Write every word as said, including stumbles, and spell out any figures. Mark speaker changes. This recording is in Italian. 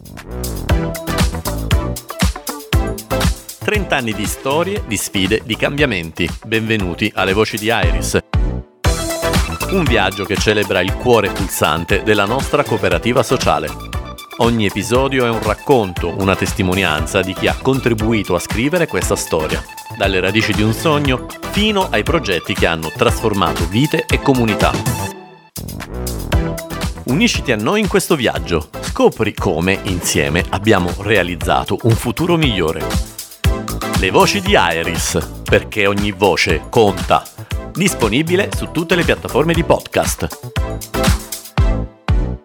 Speaker 1: trenta anni di storie, di sfide, di cambiamenti. Benvenuti alle Voci di Iris. Un viaggio che celebra il cuore pulsante della nostra cooperativa sociale. Ogni episodio è un racconto, una testimonianza di chi ha contribuito a scrivere questa storia, dalle radici di un sogno fino ai progetti che hanno trasformato vite e comunità. Unisciti a noi in questo viaggio, scopri come, insieme, abbiamo realizzato un futuro migliore. Le Voci di Iris, perché ogni voce conta. Disponibile su tutte le piattaforme di podcast.